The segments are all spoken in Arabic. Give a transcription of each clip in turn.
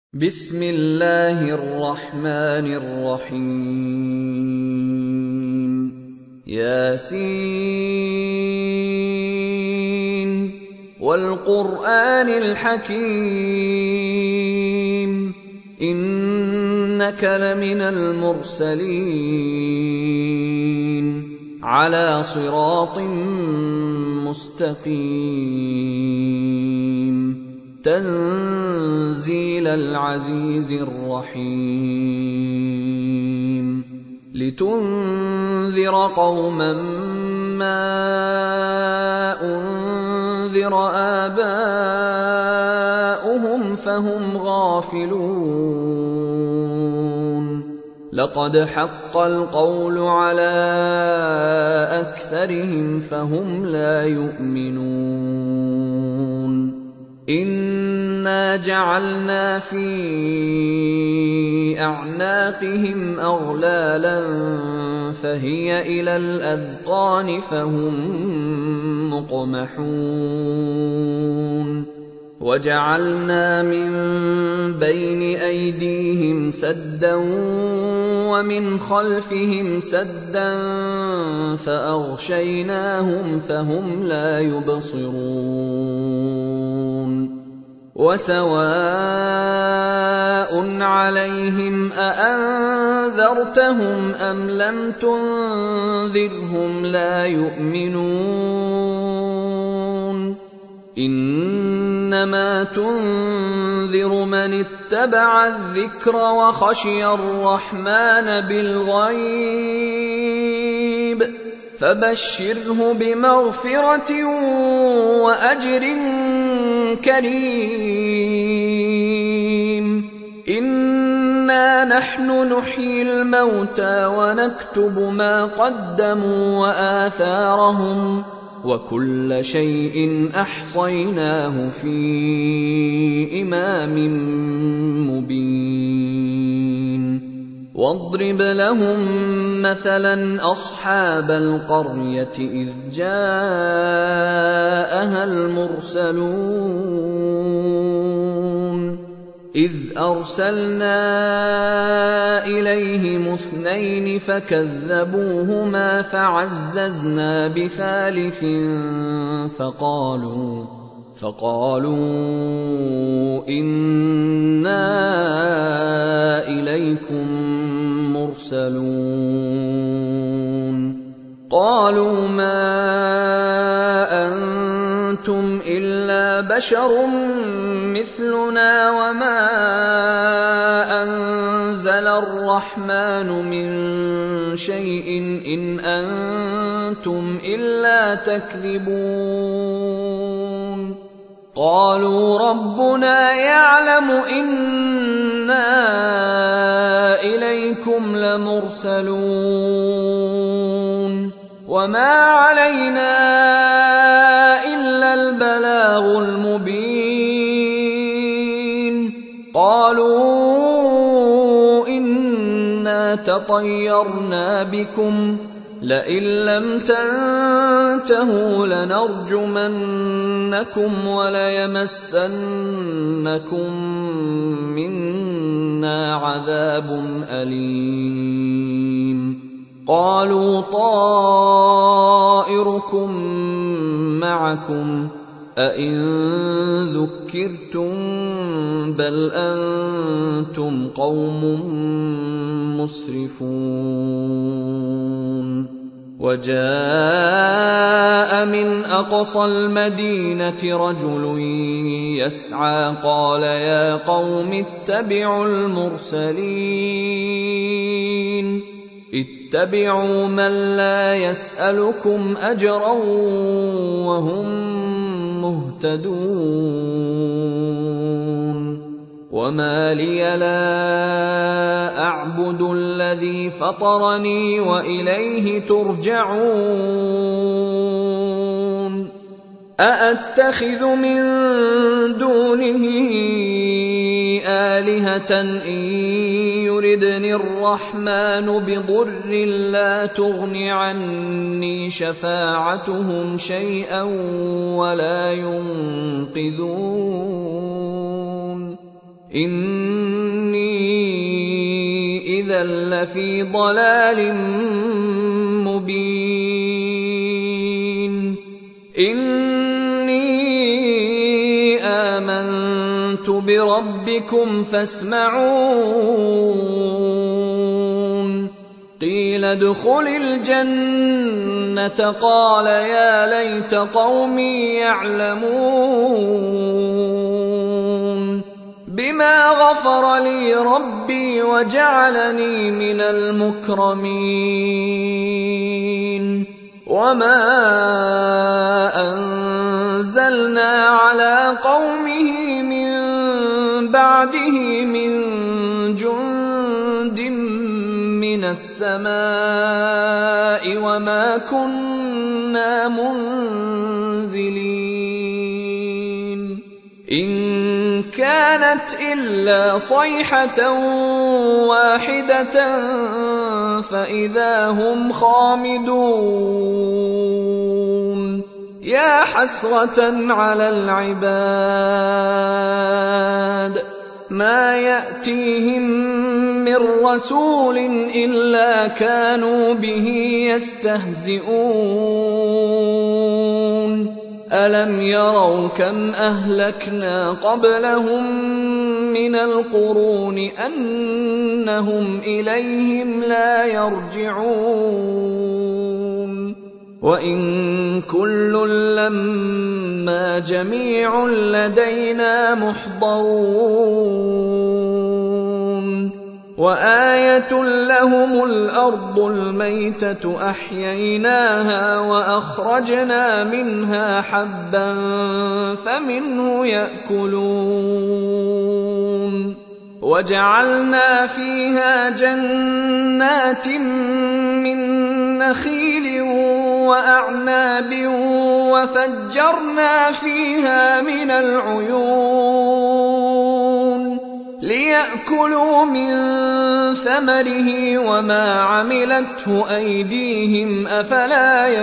بسم الله الرحمن الرحيم ياسين والقرآن الحكيم إنك لمن المرسلين على صراط مستقيم تنزيل العزيز الرحيم لتنذر قوما ما أنذر آباؤهم فهم غافلون لقد حق القول على أكثرهم فهم لا يؤمنون إنا جعلنا في أعناقهم أغلالا فهي إلى الأذقان فهم مقمحون وجعلنا من بين أيديهم سدا ومن خلفهم سدا فأغشيناهم فهم لا يبصرون وسواء عليهم أأنذرتهم أم لم تنذرهم لا يؤمنون إنما تنذر من اتبع الذكر وخشي الرحمن بالغيب فبشره بمغفرة وأجر كريم إنا نحن نحيي الموتى ونكتب ما قدموا وآثارهم وكل شيء أحصيناه في إمام مبين واضرب لهم مثلا أصحاب القرية إذ جاءها المرسلون إذ أرسلنا إليهم 2 فكذبوهما فعززنا بثالث فقالوا إنا إليكم مرسلون قالوا ما أنتم إلا بشر مثلنا وما أنزل الرحمن من شيء إن أنتم إلا تكذبون قالوا ربنا يعلم إنا إليكم لمرسلون وما علينا إلا البلاغ المبين قالوا إنا تطيرنا بكم لئن لم تنتهوا لنرجمنكم وليمسنكم منا عذاب أليم قالوا طائركم معكم أئن ذكرتم بل أنتم قوم مسرفون وجاء من أقصى المدينة رجل يسعى قال يا قوم اتبعوا المرسلين اتبعوا من لا يسألكم أجرا وهم مهتدون وما لي لا أعبد الذي فطرني وإليه ترجعون أأتخذ من دونه آلهة إن يردني الرحمن بضر لا تغن عني شفاعتهم شيئا ولا ينقذون إِنِّي إِذًا لَّفِي ضَلَالٍ مُّبِينٍ إِنِّي آمَنتُ بِرَبِّكُمْ فَاسْمَعُونِ قِيلَ ادْخُلِ الْجَنَّةَ قَالَ يَا لَيْتَ قَوْمِي يَعْلَمُونَ بِمَا غَفَرَ لِي رَبِّي وَجَعَلَنِي مِنَ الْمُكْرَمِينَ وَمَا أَنزَلْنَا عَلَىٰ قَوْمِهِ مِن بَعْدِهِ مِن جُندٍ مِّنَ السَّمَاءِ وَمَا كُنَّا مُنزِلِينَ إِن كَانَتْ إِلَّا صَيْحَةً وَاحِدَةً فَإِذَا هُمْ خَامِدُونَ يَا حَسْرَةً عَلَى الْعِبَادِ مَا يَأْتِيهِم مِّن رَّسُولٍ إِلَّا كَانُوا بِهِ يَسْتَهْزِئُونَ أَلَمْ يَرَوْا كَمْ أَهْلَكْنَا قَبْلَهُم مِّنَ الْقُرُونِ أَنَّهُمْ إِلَيْهِمْ لَا يَرْجِعُونَ وَإِن كُلٌّ لَّمَّا جَمِيعٌ لَّدَيْنَا مُحْضَرُونَ وَآيَةٌ لَّهُمُ الْأَرْضُ الْمَيْتَةُ أَحْيَيْنَاهَا وَأَخْرَجْنَا مِنْهَا حَبًّا فَمِنْهُ يَأْكُلُونَ وَجَعَلْنَا فِيهَا جَنَّاتٍ مِّن نَّخِيلٍ وَأَعْنَابٍ وَفَجَّرْنَا فِيهَا مِنَ الْعُيُونِ لِيَأْكُلُوا مِن ثَمَرِهِ وَمَا عَمِلَتْهُ أَيْدِيهِمْ أَفَلَا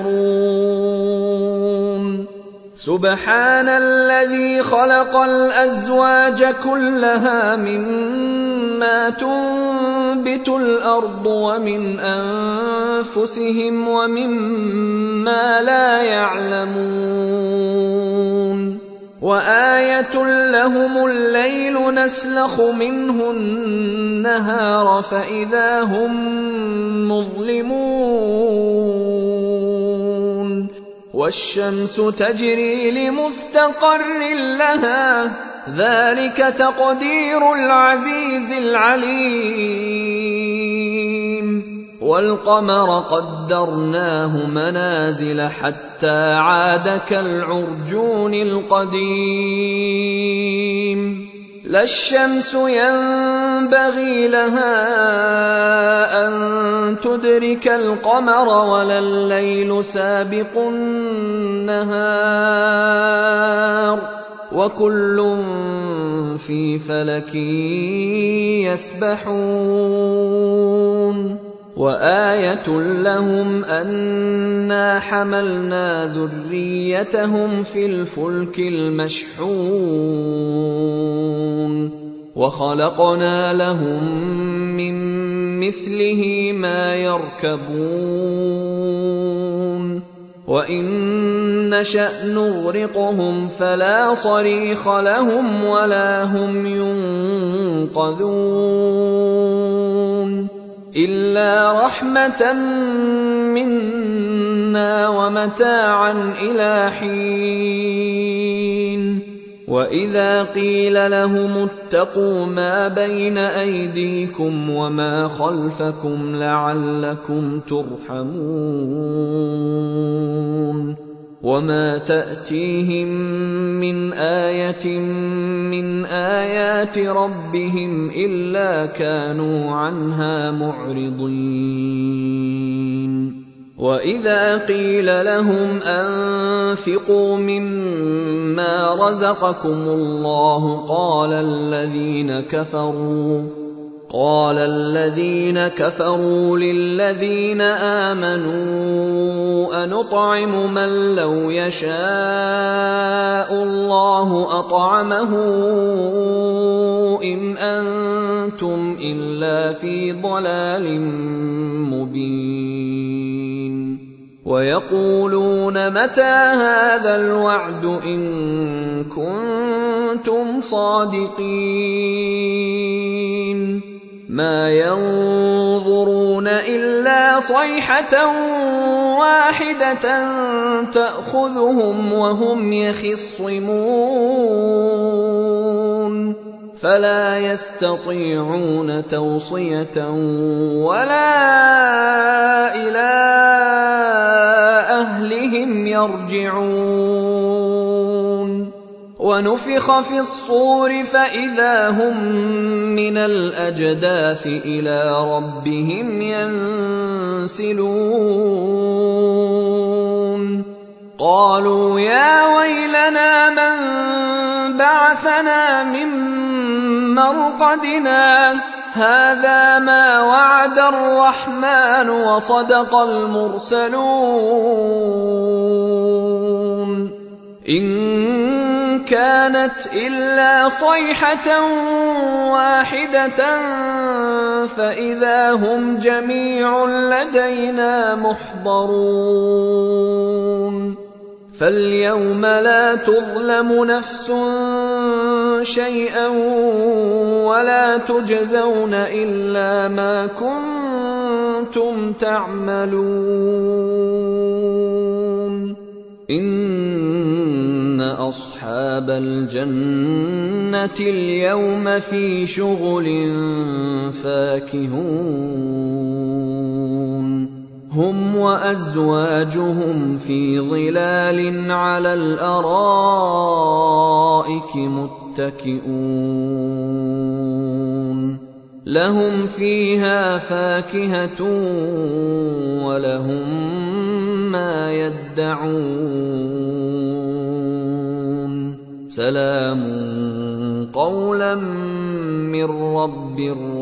يَشْكُرُونَ سُبْحَانَ الَّذِي خَلَقَ الْأَزْوَاجَ كُلَّهَا مِمَّا تُنبِتُ الْأَرْضُ وَمِنْ أَنفُسِهِمْ وَمِمَّا لَا يَعْلَمُونَ وَآيَةٌ لَّهُمُ اللَّيْلُ نَسْلَخُ مِنْهُ النَّهَارَ فَإِذَا هُم مُّظْلِمُونَ وَالشَّمْسُ تَجْرِي لِمُسْتَقَرٍّ لَّهَا ذَلِكَ تَقْدِيرُ الْعَزِيزِ الْعَلِيمِ وَالْقَمَرَ قَدَّرْنَاهُ مَنَازِلَ حَتَّىٰ عَادَ كَالْعُرْجُونِ الْقَدِيمِ لَا الشَّمْسُ يَنبَغِي لَهَا أَن تُدْرِكَ الْقَمَرَ وَلَا اللَّيْلُ سَابِقُ النَّهَارِ وَكُلٌّ فِي فَلَكٍ يَسْبَحُونَ وَآيَةٌ لَّهُمْ أَنَّا حَمَلْنَا ذُرِّيَّتَهُمْ فِي الْفُلْكِ الْمَشْحُونِ وَخَلَقْنَا لَهُم مِّن مِّثْلِهِ مَا يَرْكَبُونَ وَإِن نَّشَأْ نُغْرِقْهُمْ فَلَا صَرِيخَ لَهُمْ وَلَا هُمْ يُنقَذُونَ إِلَّا رَحْمَةً مِّنَّا وَمَتَاعًا إِلَىٰ حِينٍ وَإِذَا قِيلَ لَهُمُ اتَّقُوا مَا بَيْنَ أَيْدِيكُمْ وَمَا خَلْفَكُمْ لَعَلَّكُمْ تُرْحَمُونَ وَمَا تَأْتِيهِم مِّنْ آيَةٍ مِّنْ آيَاتِ رَبِّهِمْ إِلَّا كَانُوا عَنْهَا مُعْرِضِينَ وَإِذَا قِيلَ لَهُمْ أَنفِقُوا مِمَّا رَزَقَكُمُ اللَّهُ قَالَ الَّذِينَ كَفَرُوا لِلَّذِينَ آمَنُوا أَنُطْعِمُ مَن لَّوْ يَشَاءُ اللَّهُ أَطْعَمَهُ أنتم إلا في ضلال مبين ويقولون متى هذا الوعد إن كنتم صادقين ما ينظرون إلا صيحة واحدة تأخذهم وهم يخصمون فلا يستطيعون توصية ولا إلى أهلهم يرجعون ونفخ في الصور فإذا هم من الأجداث إلى ربهم ينسلون قالوا يا ويلنا من بعثنا من مرقدنا هذا ما وعد الرحمن وصدق المرسلون إن كانت إلا صيحة واحدة فإذا هم جميع لدينا محضرون فاليوم لا تظلم نفس شيئا ولا تجزون إلا ما كنتم تعملون إن أصحاب الجنة اليوم في شغل فاكهون هم وأزواجهم في ظلال على الأرائك متكئون لهم فيها فاكهة ولهم ما يدعون سلام قولا من رب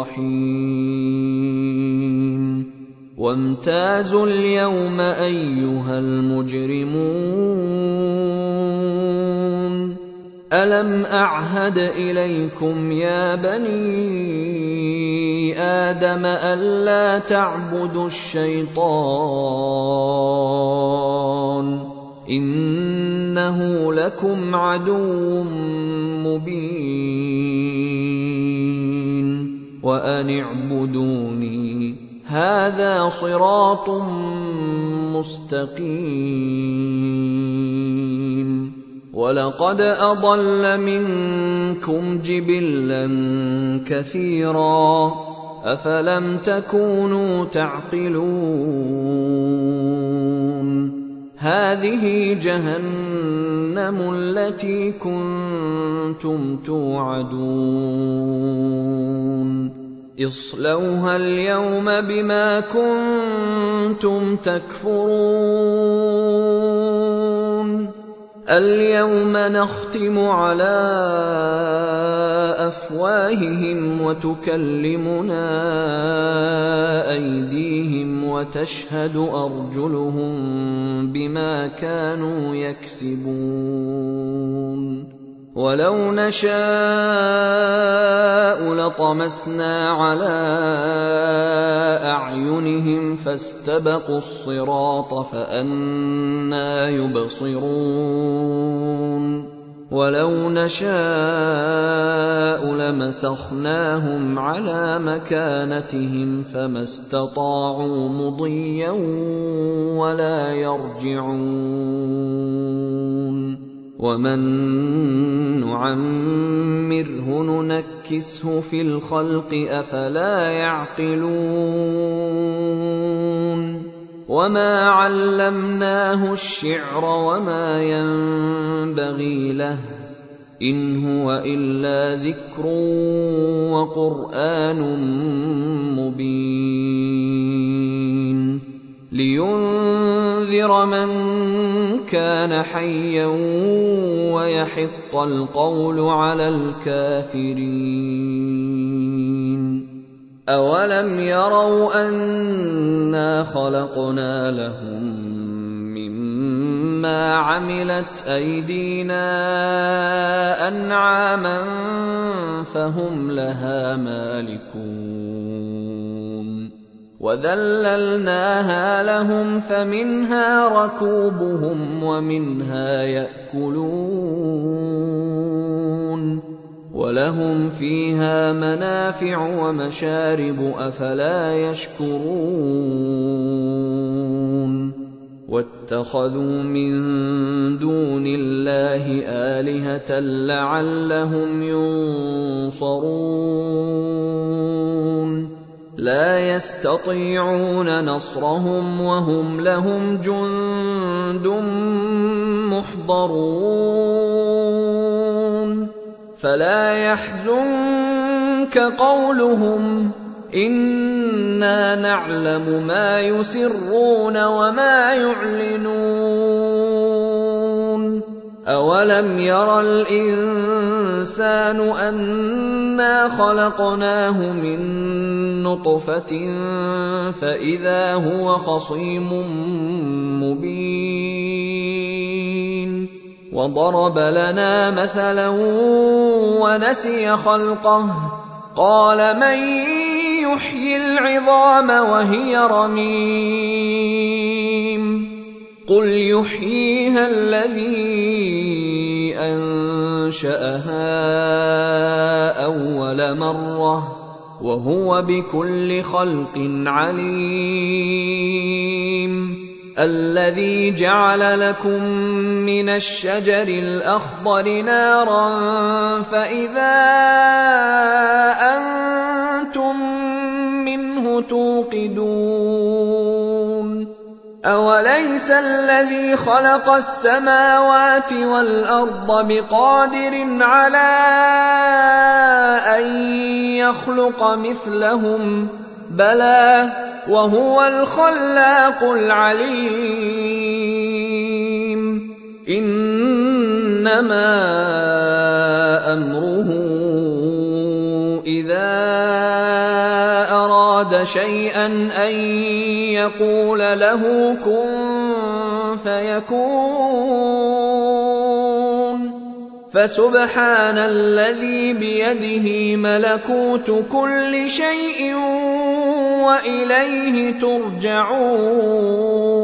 رحيم وامتازوا اليوم أيها المجرمون ألم أعهد إليكم يا بني آدم ألا تعبدوا الشيطان إنه لكم عدو مبين وأن اعبدوني هذا صراط مستقيم ولقد أضل منكم جبلا كثيرا أفلم تكونوا تعقلون هذه جهنم التي كنتم توعدون اصلوها اليوم بما كنتم تكفرون اليوم نختم على أفواههم وتكلمنا أيديهم وتشهد أرجلهم بما كانوا يكسبون ولو نشاء لطمسنا على أعينهم فاستبقوا الصراط فأنى يبصرون ولو نشاء لمسخناهم على مكانتهم فما استطاعوا مضيا ولا يرجعون ومن نعمره ننكسه في الخلق أفلا يعقلون وما علمناه الشعر وما ينبغي له إن هو إلا ذكر وقرآن مبين لينذر من كان حيا ويحق القول على الكافرين أولم يروا أنا خلقنا لهم مِّمَّا عَمِلَتْ أَيْدِينَا أَنْعَامًا فَهُمْ لَهَا مَالِكُونَ وَذَلَّلْنَاهَا لَهُمْ فَمِنْهَا رَكُوبُهُمْ وَمِنْهَا يَأْكُلُونَ وَلَهُمْ فِيهَا مَنَافِعُ وَمَشَارِبُ أَفَلَا يَشْكُرُونَ وَاتَّخَذُوا مِن دُونِ اللَّهِ آلِهَةً لَّعَلَّهُمْ يُنصَرُونَ لَا يَسْتَطِيعُونَ نَصْرَهُمْ وَهُمْ لَهُمْ جُندٌ مُّحْضَرُونَ فَلَا يَحْزُنكَ قَوْلُهُمْ إِنَّا نَعْلَمُ مَا يُسِرُّونَ وَمَا يُعْلِنُونَ أَوَلَمْ يَرَ الْإِنسَانُ أَنَّا خَلَقْنَاهُ مِن نُّطْفَةٍ فَإِذَا هُوَ خَصِيمٌ مُّبِينٌ وَضَرَبَ لَنَا مَثَلًا وَنَسِيَ خَلْقَهُ قَالَ مَن يُحْيِي الْعِظَامَ وَهِيَ رَمِيمٌ قُلْ يُحْيِيهَا الَّذِي أَنشَأَهَا أَوَّلَ مَرَّةٍ وَهُوَ بِكُلِّ خَلْقٍ عَلِيمٌ الَّذِي جَعَلَ لَكُم مِّنَ الشَّجَرِ الْأَخْضَرِ نَارًا فَإِذَا أَنتُم مِّنْهُ تُوقِدُونَ أَوَلَيْسَ الَّذِي خَلَقَ السَّمَاوَاتِ وَالْأَرْضَ بِقَادِرٍ عَلَىٰ أَن يَخْلُقَ مِثْلَهُم بَلَىٰ وَهُوَ الْخَلَّاقُ الْعَلِيمُ إِنَّمَا أَمْرُهُ إِذَا أَرَادَ شَيْئًا أَن يَقُولَ لَهُ كُن فَيَكُونُ فَسُبْحَانَ الَّذِي بِيَدِهِ مَلَكُوتُ كُلِّ شَيْءٍ وَإِلَيْهِ تُرْجَعُونَ